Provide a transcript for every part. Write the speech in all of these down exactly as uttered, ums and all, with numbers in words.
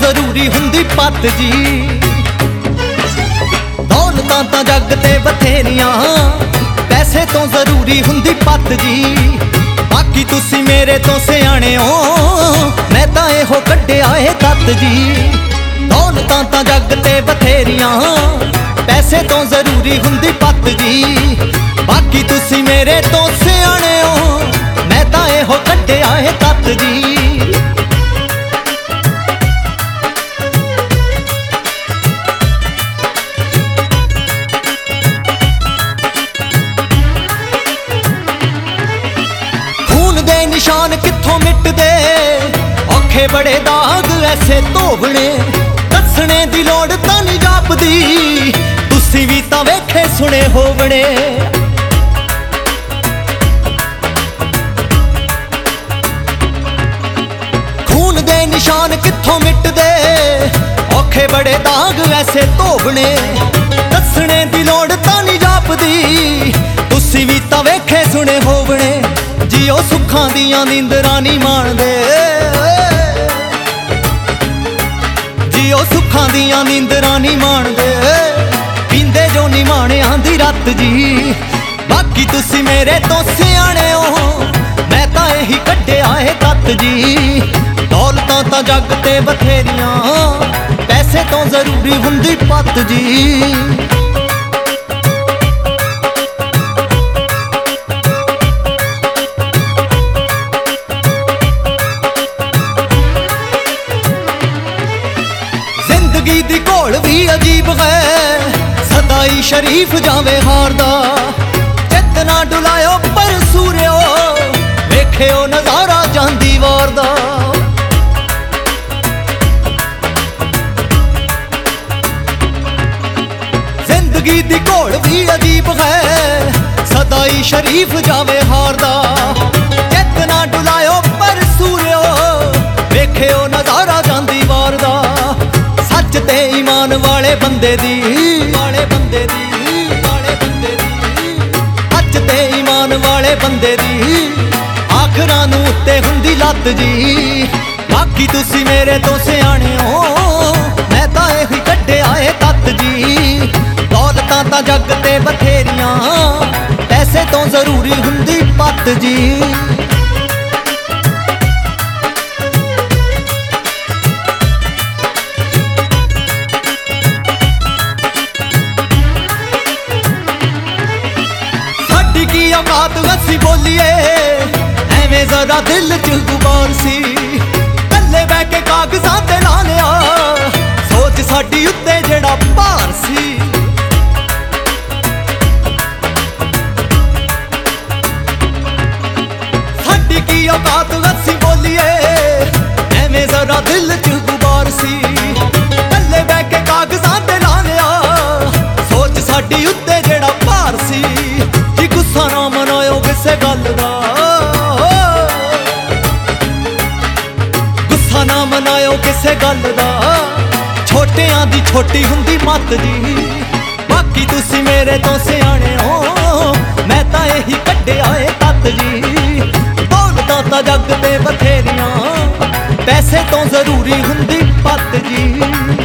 ਜ਼ਰੂਰੀ ਹੁੰਦੀ ਪੱਤ ਜੀ। ਦੌਲਤਾਂ ਤਾਂ ਜੱਗ ਤੇ ਬਥੇਰੀਆਂ, ਪੈਸੇ ਤੋਂ ਜ਼ਰੂਰੀ ਹੁੰਦੀ ਪੱਤ ਜੀ। ਬਾਕੀ ਤੁਸੀਂ ਮੇਰੇ ਤੋਂ ਸਿਆਣੇ ਹੋ, ਮੈਂ ਤਾਂ ਇਹੋ ਕੱਢਿਆ ਏ ਤੱਤ ਜੀ। ਦੌਲਤਾਂ ਤਾਂ ਜੱਗ ਤੇ ਬਥੇਰੀਆਂ, ਪੈਸੇ ਤੋਂ ਜ਼ਰੂਰੀ ਹੁੰਦੀ ਪੱਤ ਜੀ। ਬਾਕੀ ਤੁਸੀਂ ਮੇਰੇ ਤੋਂ ਸਿਆਣੇ ਹੋ, ਮੈਂ ਤਾਂ ਇਹੋ ਕੱਢਿਆ ਏ ਤੱਤ ਜੀ। ਖੂਨ ਦੇ ਨਿਸ਼ਾਨ ਕਿੱਥੋਂ ਮਿਟਦੇ, ਔਖੇ ਬੜੇ ਦਾਗ ਐਸੇ ਧੋਵਣੇ। ਦੱਸਣੇ ਦੀ ਲੋੜ ਤਾਂ ਨਹੀਂ ਜਾਪਦੀ, ਤੁਸੀਂ ਵੀ ਤਾਂ ਵੇਖੇ ਸੁਣੇ ਹੋਵਣੇ। ਖੂਨ ਦੇ ਨਿਸ਼ਾਨ ਕਿੱਥੋਂ ਮਿਟਦੇ, ਔਖੇ ਬੜੇ ਦਾਗ ਐਸੇ ਧੋਵਣੇ। ਦੱਸਣੇ ਦੀ ਲੋੜ ਤਾਂ ਨਹੀਂ ਜਾਪਦੀ, ਤੁਸੀਂ ਵੀ ਤਾਂ ਵੇਖੇ ਸੁਣੇ ਹੋਵਣੇ। ਜਿਉ ਸੁੱਖਾਂ ਦੀਆਂ ਨੀਂਦਰਾਂ ਨਹੀਂ ਮਾਣਦੇ, ਜਿਉ ਸੁੱਖਾਂ ਦੀਆਂ ਨੀਂਦਰਾਂ ਨਹੀਂ ਮਾਣਦੇ। ਪੀਂਦੇ ਜੋ ਨਹੀਂ ਮਾਣਿਆਂ ਦੀ ਰੱਤ ਜੀ। ਬਾਕੀ ਤੁਸੀਂ ਮੇਰੇ ਤੋਂ ਸਿਆਣੇ ਹੋ, ਮੈਂ ਤਾਂ ਇਹੀ ਕੱਢਿਆ ਏ ਤੱਤ ਜੀ। ਦੌਲਤਾਂ ਤਾਂ ਜੱਗ ਤੇ ਬਥੇਰੀਆਂ, ਪੈਸੇ ਤੋਂ ਜ਼ਰੂਰੀ ਹੁੰਦੀ ਪੱਤ ਜੀ। ਜ਼ਿੰਦਗੀ ਦੀ ਘੋਲ ਵੀ ਅਜੀਬ ਹੈ, ਸਦਾ ਹੀ ਸ਼ਰੀਫ ਜਾਵੇ ਹਾਰਦਾ। ਚਿੱਤ ਨਾ ਡੁਲਾਇਓ ਪਰ ਸੂਰਿਓ, ਵੇਖਿਓ ਨਜ਼ਾਰਾ ਜਾਂਦੀ ਵਾਰ ਦਾ। ਜ਼ਿੰਦਗੀ ਦੀ ਘੋਲ ਵੀ ਅਜੀਬ ਹੈ, ਸਦਾ ਹੀ ਸ਼ਰੀਫ ਜਾਵੇ ਹਾਰਦਾ। ਚਿੱਤ ਨਾ ਡੁਲਾਇਓ ਪਰ ਸੂਰਿਓ, ਵੇਖਿਓ ਨਜ਼ਾਰਾ ਜਾਂਦੀ ਵਾਰ ਦਾ। ਸੱਚ ਤੇ ਈਮਾਨ ਵਾਲੇ ਬੰਦੇ ਦੀ, ਵਾਲੇ ਬੰਦੇ ਦੀ, ਵਾਲੇ ਬੰਦੇ ਦੀ। ਸੱਚ ਤੇ ਈਮਾਨ ਵਾਲੇ ਬੰਦੇ ਦੀ, ਆਖਰਾਂ ਨੂੰ ਉੱਤੇ ਹੁੰਦੀ ਲੱਤ ਜੀ। ਬਾਕੀ ਤੁਸੀਂ ਮੇਰੇ ਤੋਂ ਸਿਆਣੇ ਹੋ, ਮੈਂ ਤਾਂ ਇਹੀ ਕੱਢਿਆ ਏ ਤੱਤ ਜੀ। ਦੌਲਤਾਂ ਤਾਂ ਜੱਗ ਤੇ ਬਥੇਰੀਆਂ, ਪੈਸੇ ਤੋਂ ਜ਼ਰੂਰੀ ਹੁੰਦੀ ਪੱਤ ਜੀ। ਕੀ ਔਕਾਤ ਅਸੀਂ ਬੋਲੀਏ, ਐਵੇਂ ਜ਼ਰਾ ਦਿਲ ਚ ਗੁਬਾਰ ਸੀ। ਕੱਲੇ ਬਹਿ ਕੇ ਕਾਗਜ਼ਾਂ ਤੇ ਲਾ ਲਿਆ, ਸੋਚ ਸਾਡੀ ਉੱਤੇ ਜਿਹੜਾ ਭਾਰ ਸੀ। ਸਾਡੀ ਕੀ ਔਕਾਤ ਅਸੀਂ ਬੋਲੀਏ, ਐਵੇਂ ਜ਼ਰਾ ਦਿਲ ਚ ਗੁਬਾਰ ਸੀ। ਕੱਲੇ ਬਹਿ ਕੇ ਕਾਗਜ਼ਾਂ ਤੇ ਲਾ ਲਿਆ, ਸੋਚ ਸਾਡੀ ਉੱਤੇ ਜਿਹੜਾ ਭਾਰ ਸੀ। ਗੁੱਸਾ ਨਾ ਮਨਾਇਓ ਕਿਸੇ ਗੱਲ ਦਾ, ਗੁੱਸਾ ਨਾ ਮਨਾਇਓ ਕਿਸੇ ਗੱਲ ਦਾ। ਛੋਟਿਆਂ ਦੀ ਛੋਟੀ ਹੁੰਦੀ ਮੱਤ ਜੀ। ਬਾਕੀ ਤੁਸੀਂ ਮੇਰੇ ਤੋਂ ਸਿਆਣੇ ਹੋ, ਮੈਂ ਤਾਂ ਇਹੀ ਕੱਢਿਆ ਏ ਤੱਤ ਜੀ। ਦੌਲਤਾਂ ਤਾਂ ਜੱਗ ਤੇ ਬਥੇਰੀਆਂ, ਪੈਸੇ ਤੋਂ ਜ਼ਰੂਰੀ ਹੁੰਦੀ ਪੱਤ ਜੀ।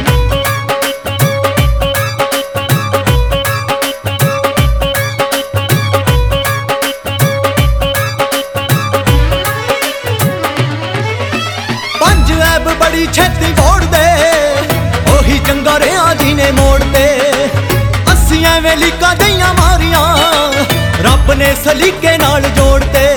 ਬੜੀ ਛੇਤੀ ਮੋੜਦੇ, ਉਹੀ ਚੰਗਾ ਰਿਹਾ ਜੀ ਨੇ ਮੋੜਦੇ। ਅਸੀਂ ਐਵੇਂ ਲੀਕਾਂ ਦਈਆਂ ਮਾਰੀਆਂ, ਰੱਬ ਨੇ ਸਲੀਕੇ ਨਾਲ ਜੋੜਦੇ।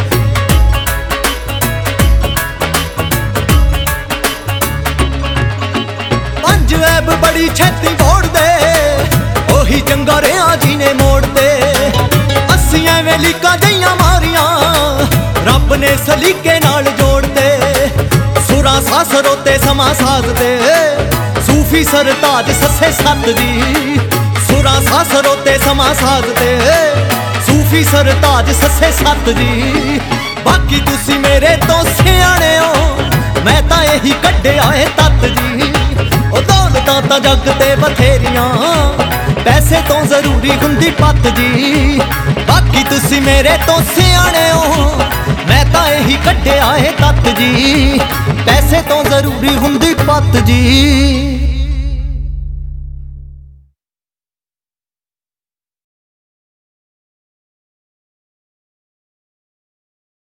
ਪੰਜ ਐਬ ਬੜੀ ਛੇਤੀ ਮੋੜਦੇ, ਉਹੀ ਚੰਗਾ ਰਿਹਾ ਜੀ ਨੇ ਮੋੜਦੇ। ਅਸੀਂ ਐਵੇਂ ਲੀਕਾਂ ਦਈਆਂ ਮਾਰੀਆਂ, ਰੱਬ ਨੇ ਸਲੀਕੇ ਨਾਲ ਜੋੜਦੇ। ਸੁਰਾਂ ਸਾਸਰੋ ਤੇ ਸਮਾਂ ਸਾਜ਼ਦੇ, ਸੂਫੀ ਸਰਤਾਜ ਸੱਸੇ ਸੱਤ ਜੀ। ਸੁਰਾਂ ਸਾਸਰੋ ਤੇ ਸਮਾਂ ਸਾਜ਼ਦੇ, ਸੂਫੀ ਸਰਤਾਜ ਸੱਸੇ ਸੱਤ ਜੀ। ਬਾਕੀ ਤੁਸੀਂ ਮੇਰੇ ਤੋਂ ਸਿਆਣੇ ਹੋ, ਮੈਂ ਤਾਂ ਇਹੀ ਕੱਢਿਆ ਏ ਤੱਤ ਜੀ। ਉਹ ਦੌਲਤਾਂ ਤਾਂ ਜੱਗ ਤੇ ਬਥੇਰੀਆਂ, ਪੈਸੇ ਪੈਸੇ ਤੋਂ ਜ਼ਰੂਰੀ ਹੁੰਦੀ ਪੱਤ ਜੀ। ਬਾਕੀ ਤੁਸੀਂ ਮੇਰੇ ਤੋਂ ਸਿਆਣੇ ਹੋ, ਮੈਂ ਤਾਂ ਇਹੀ ਕੱਢਿਆ ਏ ਤੱਤ ਜੀ। ਪੈਸੇ ਤੋਂ ਜ਼ਰੂਰੀ ਹੁੰਦੀ ਪੱਤ ਜੀ।